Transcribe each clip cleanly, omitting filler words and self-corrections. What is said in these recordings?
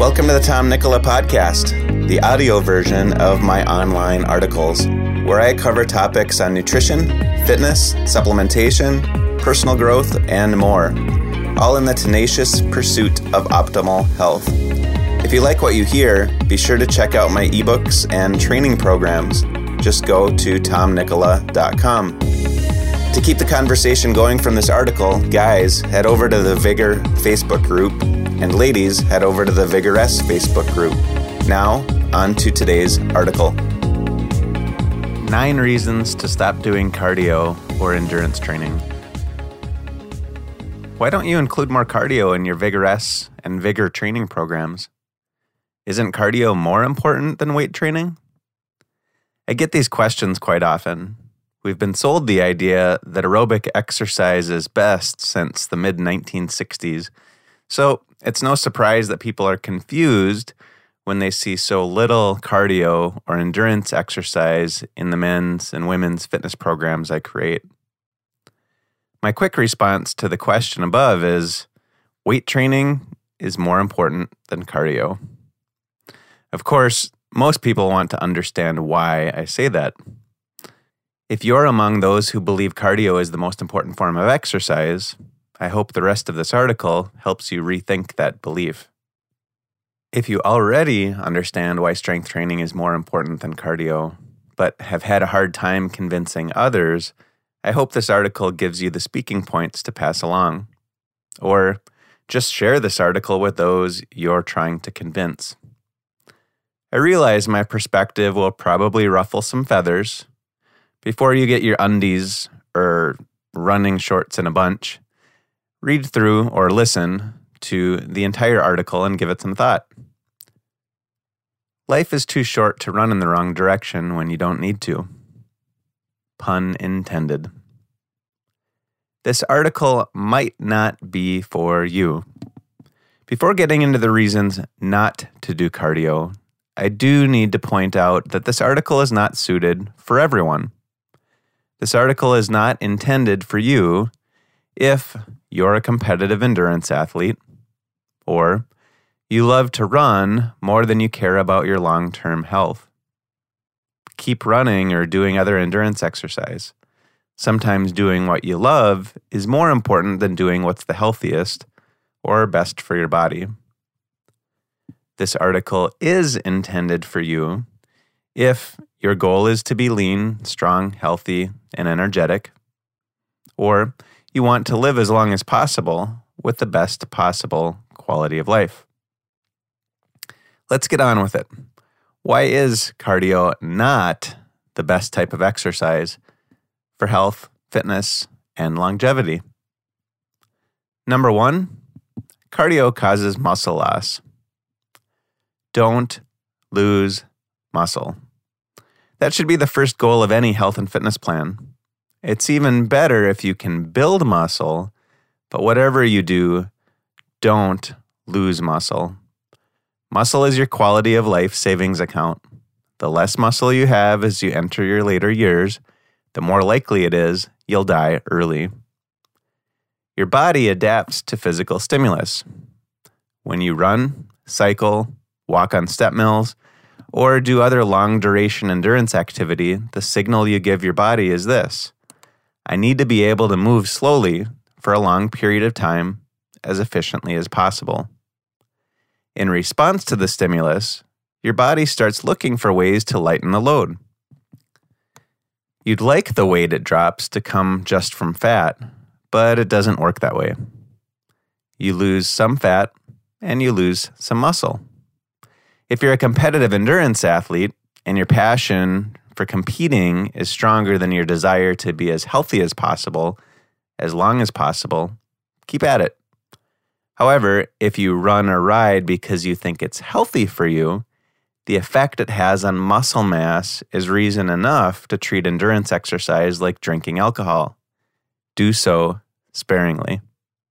Welcome to the Tom Nicola Podcast, the audio version of my online articles, where I cover topics on nutrition, fitness, supplementation, personal growth, and more, all in the tenacious pursuit of optimal health. If you like what you hear, be sure to check out my ebooks and training programs. Just go to tomnicola.com. To keep the conversation going from this article, guys, head over to the Vigor Facebook group, and ladies, head over to the Vigoress Facebook group. Now, on to today's article. 9 reasons to stop doing cardio or endurance training. Why don't you include more cardio in your Vigoress and Vigor training programs? Isn't cardio more important than weight training? I get these questions quite often. We've been sold the idea that aerobic exercise is best since the mid-1960s, so it's no surprise that people are confused when they see so little cardio or endurance exercise in the men's and women's fitness programs I create. My quick response to the question above is, weight training is more important than cardio. Of course, most people want to understand why I say that. If you're among those who believe cardio is the most important form of exercise, I hope the rest of this article helps you rethink that belief. If you already understand why strength training is more important than cardio, but have had a hard time convincing others, I hope this article gives you the speaking points to pass along. Or just share this article with those you're trying to convince. I realize my perspective will probably ruffle some feathers. Before you get your undies or running shorts in a bunch, read through or listen to the entire article and give it some thought. Life is too short to run in the wrong direction when you don't need to. Pun intended. This article might not be for you. Before getting into the reasons not to do cardio, I do need to point out that this article is not suited for everyone. This article is not intended for you if you're a competitive endurance athlete, or you love to run more than you care about your long-term health. Keep running or doing other endurance exercise. Sometimes doing what you love is more important than doing what's the healthiest or best for your body. This article is intended for you if your goal is to be lean, strong, healthy, and energetic, or you want to live as long as possible with the best possible quality of life. Let's get on with it. Why is cardio not the best type of exercise for health, fitness, and longevity? Number 1, cardio causes muscle loss. Don't lose muscle. That should be the first goal of any health and fitness plan. It's even better if you can build muscle, but whatever you do, don't lose muscle. Muscle is your quality of life savings account. The less muscle you have as you enter your later years, the more likely it is you'll die early. Your body adapts to physical stimulus. When you run, cycle, walk on step mills, or do other long-duration endurance activity, the signal you give your body is this: I need to be able to move slowly for a long period of time as efficiently as possible. In response to the stimulus, your body starts looking for ways to lighten the load. You'd like the weight it drops to come just from fat, but it doesn't work that way. You lose some fat and you lose some muscle. If you're a competitive endurance athlete and your passion for competing is stronger than your desire to be as healthy as possible, as long as possible, keep at it. However, if you run or ride because you think it's healthy for you, the effect it has on muscle mass is reason enough to treat endurance exercise like drinking alcohol. Do so sparingly.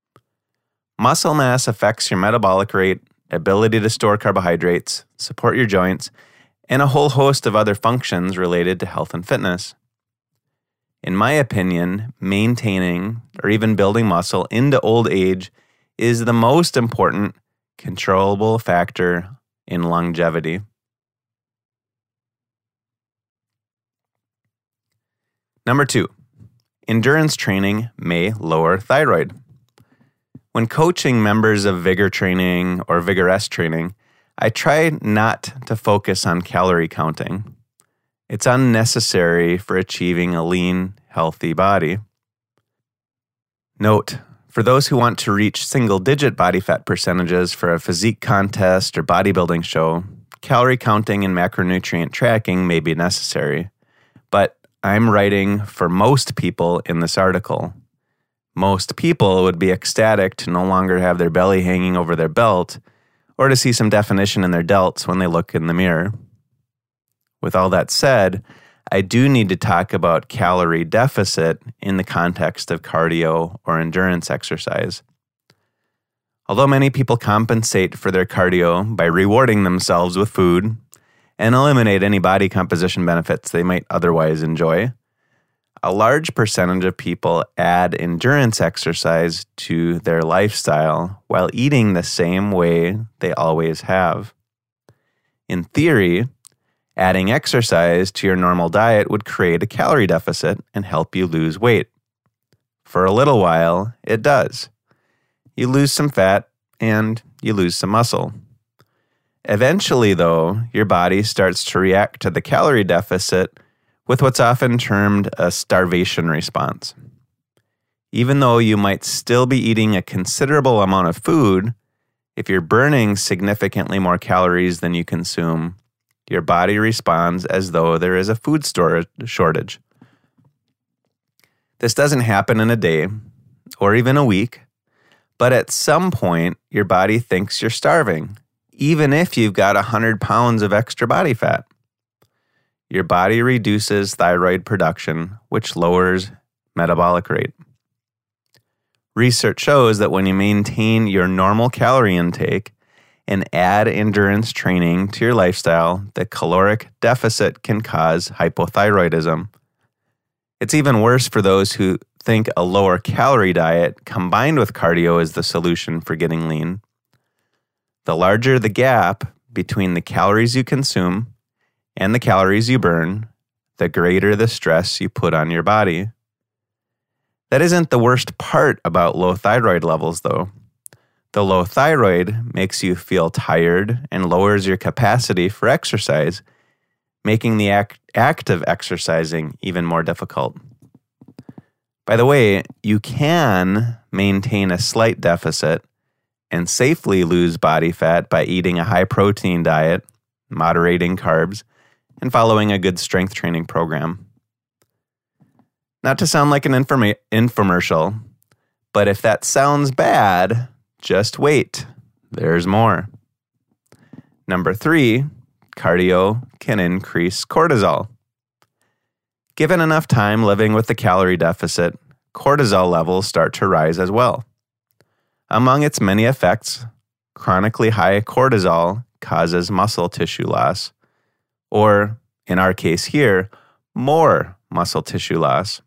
Muscle mass affects your metabolic rate, ability to store carbohydrates, support your joints, and a whole host of other functions related to health and fitness. In my opinion, maintaining or even building muscle into old age is the most important controllable factor in longevity. Number 2, endurance training may lower thyroid. When coaching members of vigor training or vigorous training, I try not to focus on calorie counting. It's unnecessary for achieving a lean, healthy body. Note, for those who want to reach single-digit body fat percentages for a physique contest or bodybuilding show, calorie counting and macronutrient tracking may be necessary. But I'm writing for most people in this article. Most people would be ecstatic to no longer have their belly hanging over their belt or to see some definition in their delts when they look in the mirror. With all that said, I do need to talk about calorie deficit in the context of cardio or endurance exercise. Although many people compensate for their cardio by rewarding themselves with food and eliminate any body composition benefits they might otherwise enjoy, a large percentage of people add endurance exercise to their lifestyle while eating the same way they always have. In theory, adding exercise to your normal diet would create a calorie deficit and help you lose weight. For a little while, it does. You lose some fat and you lose some muscle. Eventually, though, your body starts to react to the calorie deficit with what's often termed a starvation response. Even though you might still be eating a considerable amount of food, if you're burning significantly more calories than you consume, your body responds as though there is a food shortage. This doesn't happen in a day or even a week, but at some point, your body thinks you're starving, even if you've got 100 pounds of extra body fat. Your body reduces thyroid production, which lowers metabolic rate. Research shows that when you maintain your normal calorie intake and add endurance training to your lifestyle, the caloric deficit can cause hypothyroidism. It's even worse for those who think a lower calorie diet combined with cardio is the solution for getting lean. The larger the gap between the calories you consume and the calories you burn, the greater the stress you put on your body. That isn't the worst part about low thyroid levels, though. The low thyroid makes you feel tired and lowers your capacity for exercise, making the act of exercising even more difficult. By the way, you can maintain a slight deficit and safely lose body fat by eating a high-protein diet, moderating carbs, and following a good strength training program. Not to sound like an infomercial, but if that sounds bad, just wait. There's more. Number 3, cardio can increase cortisol. Given enough time living with the calorie deficit, cortisol levels start to rise as well. Among its many effects, chronically high cortisol causes muscle tissue loss, or in our case here, more muscle tissue loss.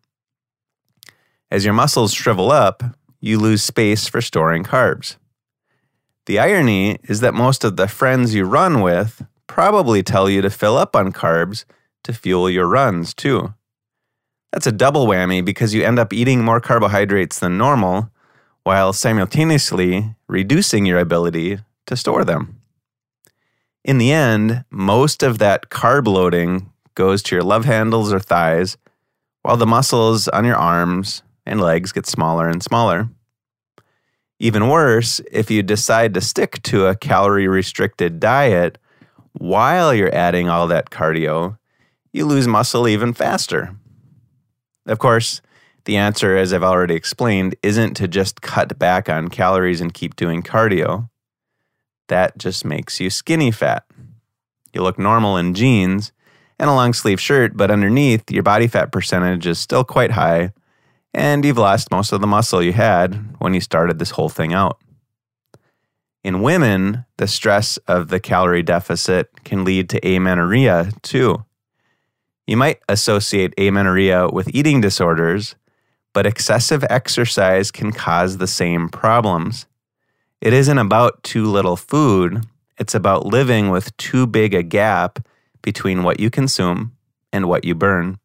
As your muscles shrivel up, you lose space for storing carbs. The irony is that most of the friends you run with probably tell you to fill up on carbs to fuel your runs too. That's a double whammy because you end up eating more carbohydrates than normal while simultaneously reducing your ability to store them. In the end, most of that carb loading goes to your love handles or thighs, while the muscles on your arms and legs get smaller and smaller. Even worse, if you decide to stick to a calorie-restricted diet while you're adding all that cardio, you lose muscle even faster. Of course, the answer, as I've already explained, isn't to just cut back on calories and keep doing cardio. That just makes you skinny fat. You look normal in jeans and a long-sleeve shirt, but underneath, your body fat percentage is still quite high, and you've lost most of the muscle you had when you started this whole thing out. In women, the stress of the calorie deficit can lead to amenorrhea too. You might associate amenorrhea with eating disorders, but excessive exercise can cause the same problems. It isn't about too little food. It's about living with too big a gap between what you consume and what you burn.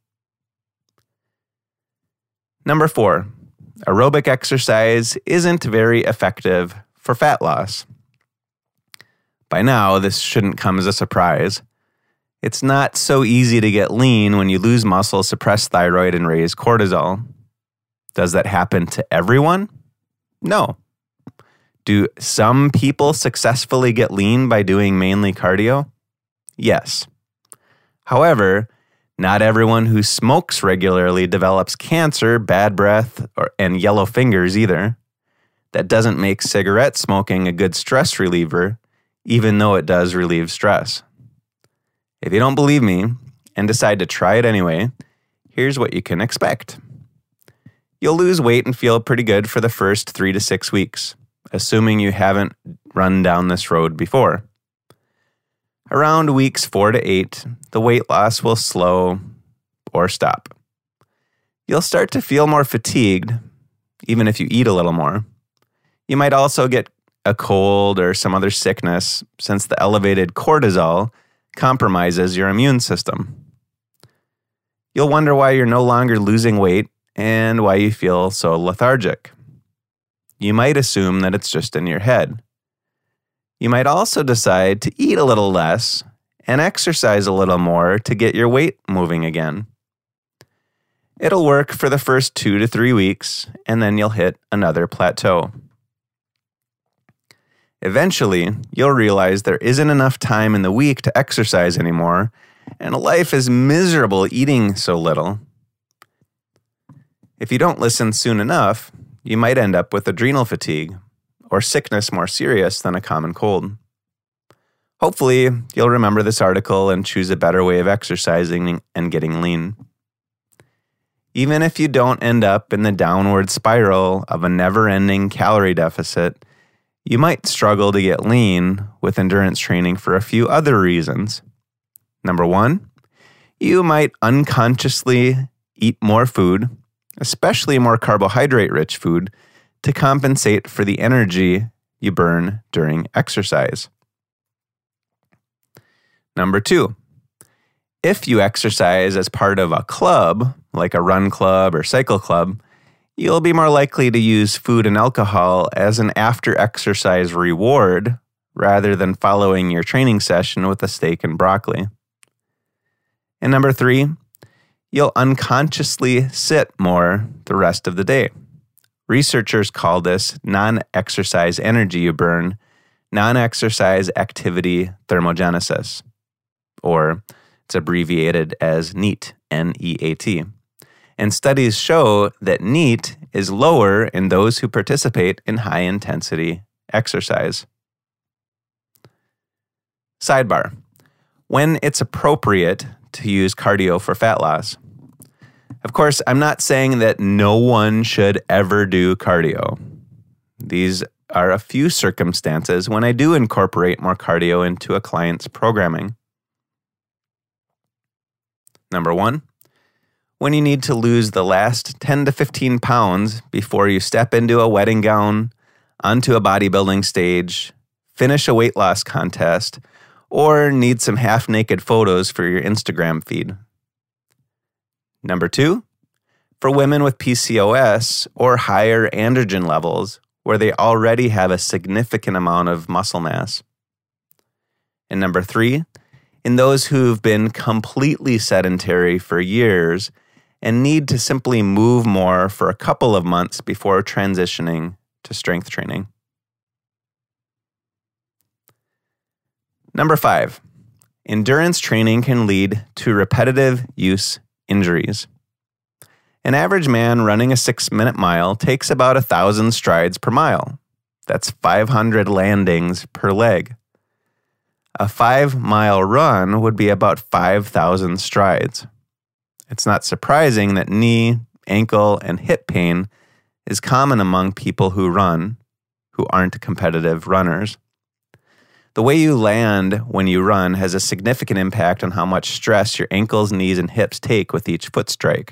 Number 4, aerobic exercise isn't very effective for fat loss. By now, this shouldn't come as a surprise. It's not so easy to get lean when you lose muscle, suppress thyroid, and raise cortisol. Does that happen to everyone? No. Do some people successfully get lean by doing mainly cardio? Yes. However, not everyone who smokes regularly develops cancer, bad breath, and yellow fingers either. That doesn't make cigarette smoking a good stress reliever, even though it does relieve stress. If you don't believe me and decide to try it anyway, here's what you can expect. You'll lose weight and feel pretty good for the first 3 to 6 weeks, assuming you haven't run down this road before. Around weeks 4 to 8, the weight loss will slow or stop. You'll start to feel more fatigued, even if you eat a little more. You might also get a cold or some other sickness, since the elevated cortisol compromises your immune system. You'll wonder why you're no longer losing weight and why you feel so lethargic. You might assume that it's just in your head. You might also decide to eat a little less and exercise a little more to get your weight moving again. It'll work for the first 2 to 3 weeks, and then you'll hit another plateau. Eventually, you'll realize there isn't enough time in the week to exercise anymore, and life is miserable eating so little. If you don't listen soon enough, you might end up with adrenal fatigue, or sickness more serious than a common cold. Hopefully, you'll remember this article and choose a better way of exercising and getting lean. Even if you don't end up in the downward spiral of a never-ending calorie deficit, you might struggle to get lean with endurance training for a few other reasons. Number 1, you might unconsciously eat more food, especially more carbohydrate-rich food, to compensate for the energy you burn during exercise. Number 2, if you exercise as part of a club, like a run club or cycle club, you'll be more likely to use food and alcohol as an after-exercise reward rather than following your training session with a steak and broccoli. And number 3, you'll unconsciously sit more the rest of the day. Researchers call this non-exercise energy you burn, non-exercise activity thermogenesis, or it's abbreviated as NEAT, N-E-A-T. And studies show that NEAT is lower in those who participate in high-intensity exercise. Sidebar: when it's appropriate to use cardio for fat loss. Of course, I'm not saying that no one should ever do cardio. These are a few circumstances when I do incorporate more cardio into a client's programming. Number 1, when you need to lose the last 10 to 15 pounds before you step into a wedding gown, onto a bodybuilding stage, finish a weight loss contest, or need some half-naked photos for your Instagram feed. Number 2, for women with PCOS or higher androgen levels where they already have a significant amount of muscle mass. And number 3, in those who've been completely sedentary for years and need to simply move more for a couple of months before transitioning to strength training. Number 5, endurance training can lead to repetitive use injuries. An average man running a 6-minute mile takes about 1,000 strides per mile. That's 500 landings per leg. A 5-mile run would be about 5,000 strides. It's not surprising that knee, ankle, and hip pain is common among people who run, who aren't competitive runners. The way you land when you run has a significant impact on how much stress your ankles, knees, and hips take with each foot strike.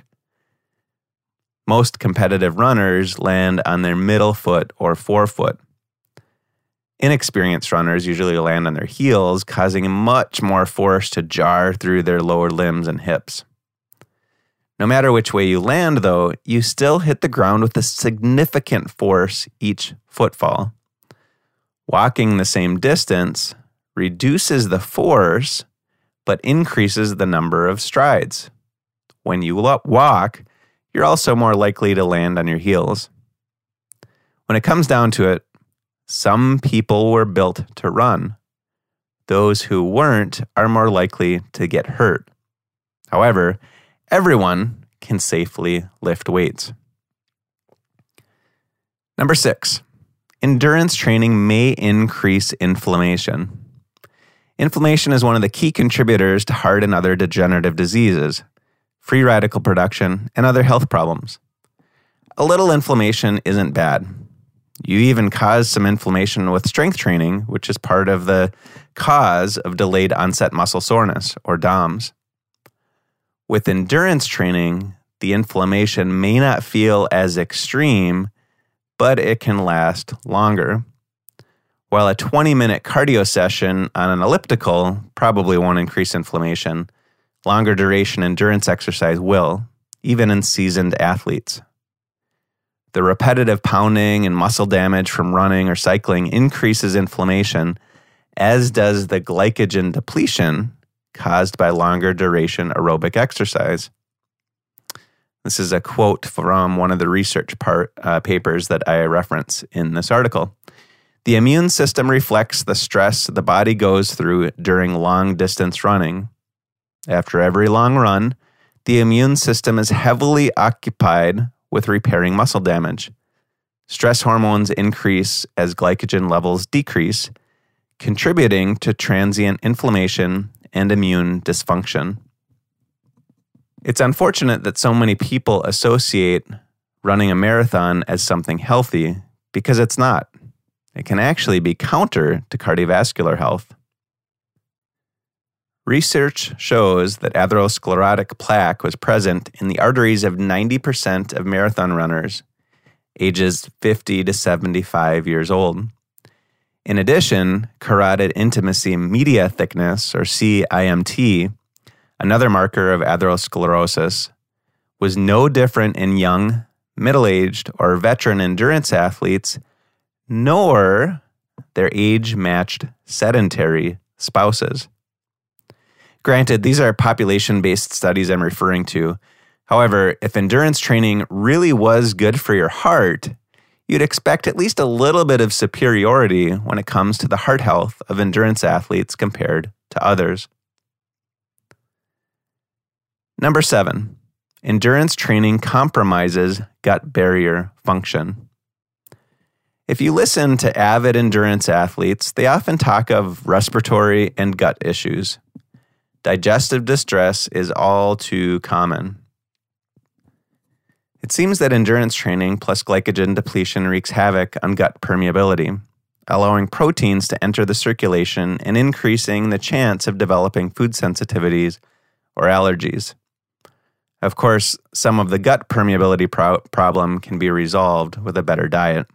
Most competitive runners land on their middle foot or forefoot. Inexperienced runners usually land on their heels, causing much more force to jar through their lower limbs and hips. No matter which way you land, though, you still hit the ground with a significant force each footfall. Walking the same distance reduces the force, but increases the number of strides. When you walk, you're also more likely to land on your heels. When it comes down to it, some people were built to run. Those who weren't are more likely to get hurt. However, everyone can safely lift weights. Number 6, endurance training may increase inflammation. Inflammation is one of the key contributors to heart and other degenerative diseases, free radical production, and other health problems. A little inflammation isn't bad. You even cause some inflammation with strength training, which is part of the cause of delayed onset muscle soreness, or DOMS. With endurance training, the inflammation may not feel as extreme, but it can last longer. While a 20-minute cardio session on an elliptical probably won't increase inflammation, longer duration endurance exercise will, even in seasoned athletes. The repetitive pounding and muscle damage from running or cycling increases inflammation, as does the glycogen depletion caused by longer duration aerobic exercise. This is a quote from one of the research papers that I reference in this article. The immune system reflects the stress the body goes through during long-distance running. After every long run, the immune system is heavily occupied with repairing muscle damage. Stress hormones increase as glycogen levels decrease, contributing to transient inflammation and immune dysfunction. It's unfortunate that so many people associate running a marathon as something healthy, because it's not. It can actually be counter to cardiovascular health. Research shows that atherosclerotic plaque was present in the arteries of 90% of marathon runners, ages 50 to 75 years old. In addition, carotid intimacy media thickness, or CIMT, another marker of atherosclerosis, was no different in young, middle-aged, or veteran endurance athletes, nor their age-matched sedentary spouses. Granted, these are population-based studies I'm referring to. However, if endurance training really was good for your heart, you'd expect at least a little bit of superiority when it comes to the heart health of endurance athletes compared to others. Number 7, endurance training compromises gut barrier function. If you listen to avid endurance athletes, they often talk of respiratory and gut issues. Digestive distress is all too common. It seems that endurance training plus glycogen depletion wreaks havoc on gut permeability, allowing proteins to enter the circulation and increasing the chance of developing food sensitivities or allergies. Of course, some of the gut permeability problem can be resolved with a better diet.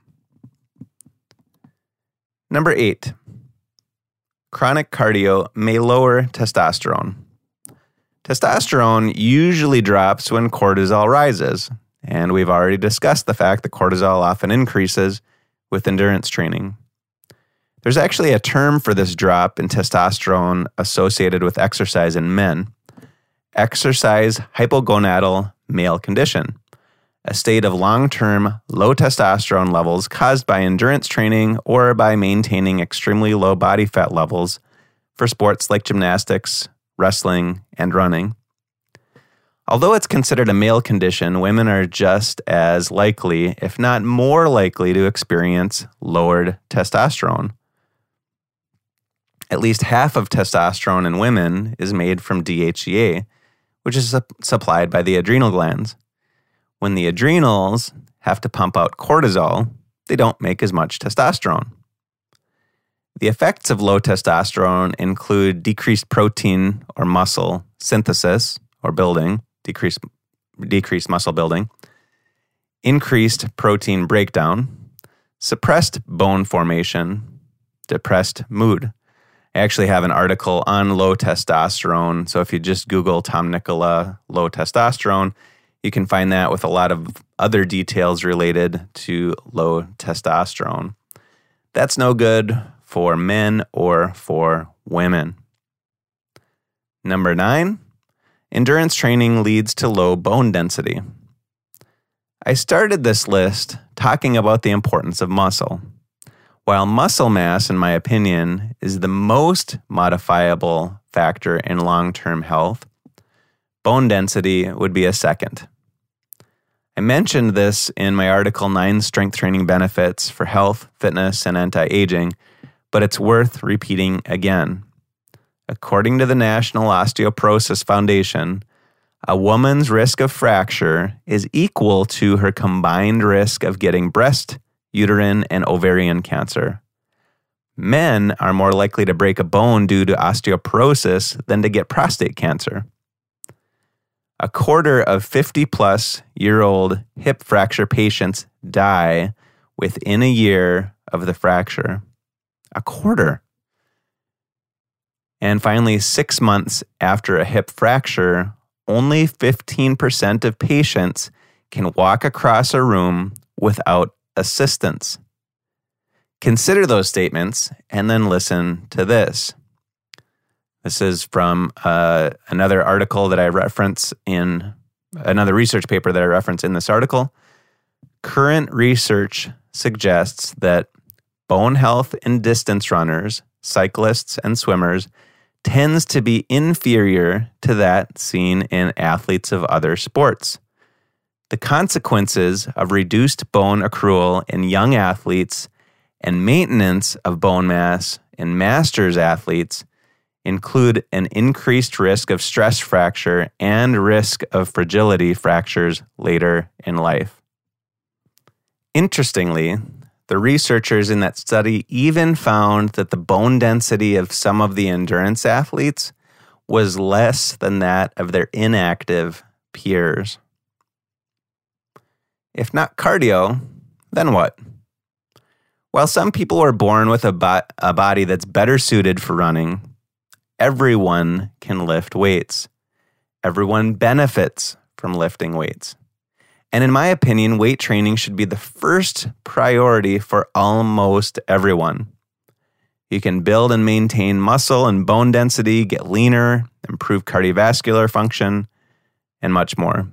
Number 8, chronic cardio may lower testosterone. Testosterone usually drops when cortisol rises, and we've already discussed the fact that cortisol often increases with endurance training. There's actually a term for this drop in testosterone associated with exercise in men: exercise hypogonadal male condition, a state of long-term low testosterone levels caused by endurance training or by maintaining extremely low body fat levels for sports like gymnastics, wrestling, and running. Although it's considered a male condition, women are just as likely, if not more likely, to experience lowered testosterone. At least half of testosterone in women is made from DHEA, which is supplied by the adrenal glands. When the adrenals have to pump out cortisol, they don't make as much testosterone. The effects of low testosterone include decreased protein or muscle synthesis or building, decreased muscle building, increased protein breakdown, suppressed bone formation, depressed mood. I actually have an article on low testosterone. So if you just Google Tom Nicola low testosterone, you can find that with a lot of other details related to low testosterone. That's no good for men or for women. Number 9, endurance training leads to low bone density. I started this list talking about the importance of muscle. While muscle mass, in my opinion, is the most modifiable factor in long-term health, bone density would be a second. I mentioned this in my article 9 Strength Training Benefits for Health, Fitness, and Anti-Aging, but it's worth repeating again. According to the National Osteoporosis Foundation, a woman's risk of fracture is equal to her combined risk of getting breast, uterine, and ovarian cancer. Men are more likely to break a bone due to osteoporosis than to get prostate cancer. A quarter of 50-plus-year-old hip fracture patients die within a year of the fracture. A quarter. And finally, 6 months after a hip fracture, only 15% of patients can walk across a room without assistance. Consider those statements and then listen to this. This is from another article that I reference in another research paper that I reference in this article. Current research suggests that bone health in distance runners, cyclists, and swimmers tends to be inferior to that seen in athletes of other sports. The consequences of reduced bone accrual in young athletes and maintenance of bone mass in masters athletes include an increased risk of stress fracture and risk of fragility fractures later in life. Interestingly, the researchers in that study even found that the bone density of some of the endurance athletes was less than that of their inactive peers. If not cardio, then what? While some people are born with a body that's better suited for running, everyone can lift weights. Everyone benefits from lifting weights. And in my opinion, weight training should be the first priority for almost everyone. You can build and maintain muscle and bone density, get leaner, improve cardiovascular function, and much more.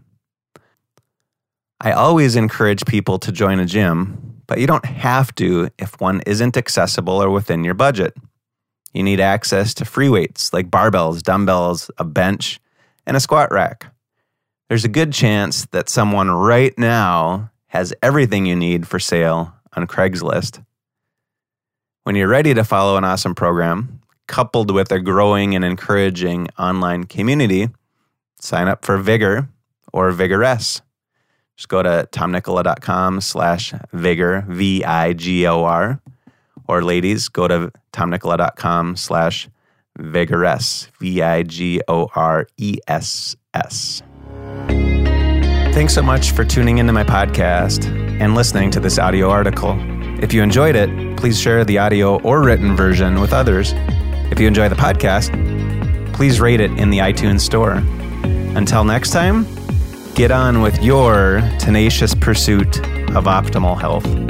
I always encourage people to join a gym, but you don't have to if one isn't accessible or within your budget. You need access to free weights like barbells, dumbbells, a bench, and a squat rack. There's a good chance that someone right now has everything you need for sale on Craigslist. When you're ready to follow an awesome program, coupled with a growing and encouraging online community, sign up for Vigor or Vigoress. Just go to tomnicola.com/vigor, VIGOR. Or ladies, go to tomnicola.com/vigoress, VIGORESS. Thanks so much for tuning into my podcast and listening to this audio article. If you enjoyed it, please share the audio or written version with others. If you enjoy the podcast, please rate it in the iTunes store. Until next time, get on with your tenacious pursuit of optimal health.